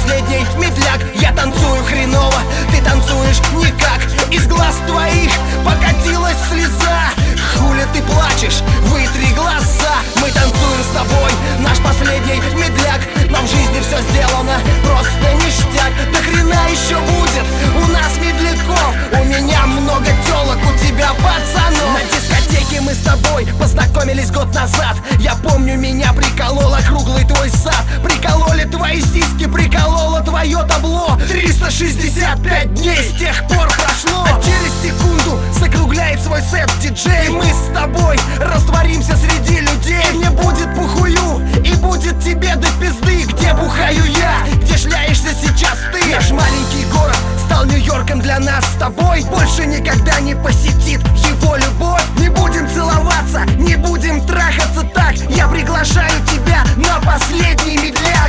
последний медляк. Я танцую хреново, ты танцуешь никак. Из глаз твоих покатилась слеза. Хули ты плачешь, вытри глаза. Мы танцуем с тобой, наш последний медляк. Но в жизни все сделано, просто ништяк. До хрена еще будет у нас медляков. У меня много телок, у тебя пацанов. На дискотеке мы с тобой познакомились год назад. Я помню, меня приколола круглый твой сад. Прикололи твои сиськи, прикололо твое табло. 365 дней с тех пор прошло. А через секунду закругляет свой сет диджей. Мы с тобой растворимся среди людей. Мне будет похую, и будет тебе до пизды. Где бухаю я, где шляешься сейчас ты? Наш маленький город стал Нью-Йорком для нас с тобой. Больше никогда не посетит его любовь. Не будем целоваться, не будем трахаться так. Я приглашаю тебя на последний медляк.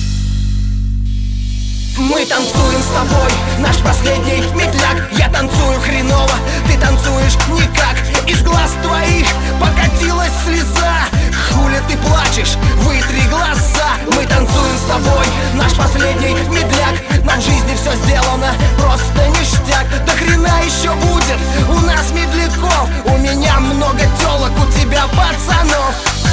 Мы танцуем с тобой, наш последний медляк. Я танцую хреново, ты танцуешь никак. Из глаз твоих покатилась слеза. Хули ты плачешь, вытри глаза. Мы танцуем с тобой, наш последний медляк. Но в жизни все сделано, просто ништяк. До хрена еще будет у нас медляков. У меня много телок, у тебя пацанов.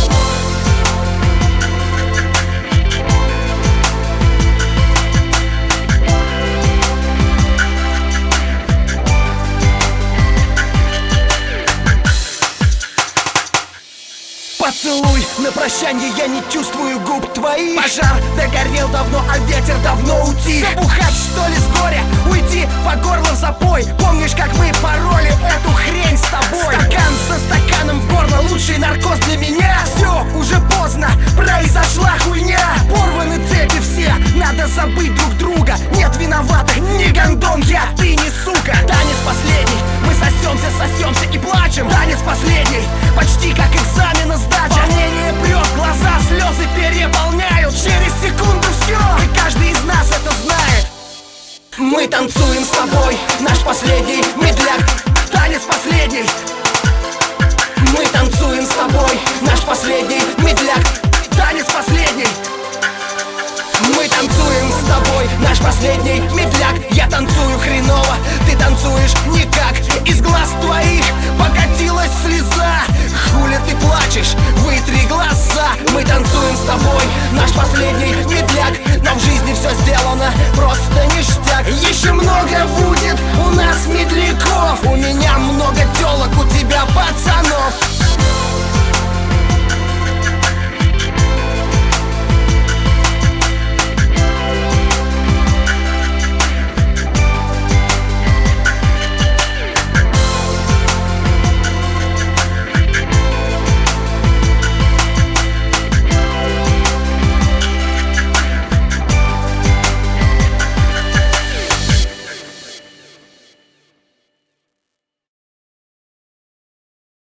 Поцелуй на прощанье, я не чувствую губ твоих. Пожар догорел давно, а ветер давно утих. Все бухать, что ли, с горя, уйти по горло в запой. Помнишь, как мы пороли эту хрень с тобой? Стакан за стаканом в горло, лучший наркоз для меня. Все, уже поздно, произошла хуйня. Порваны цепи все, надо забыть друг друга. Нет виноватых, не гондон я, ты не сука. Танец последний, мы сосемся и плачем. Танец последний, почти как экзамен сдача. Волнение прет, глаза слезы переполняют. Через секунду все, и каждый из нас это знает. Мы танцуем с тобой, наш последний медляк. Танец последний. Мы танцуем с тобой, наш последний медляк. Танец последний. Мы танцуем с тобой, наш последний медляк. Я танцую хреново, ты танцуешь никак. Из глаз твоих покатилась слеза. Хули ты плачешь, вытри глаза. Мы танцуем с тобой, наш последний медляк. Но в жизни все сделано, просто ништяк. Еще много будет у нас медляков. У меня много телок, у тебя пацанов.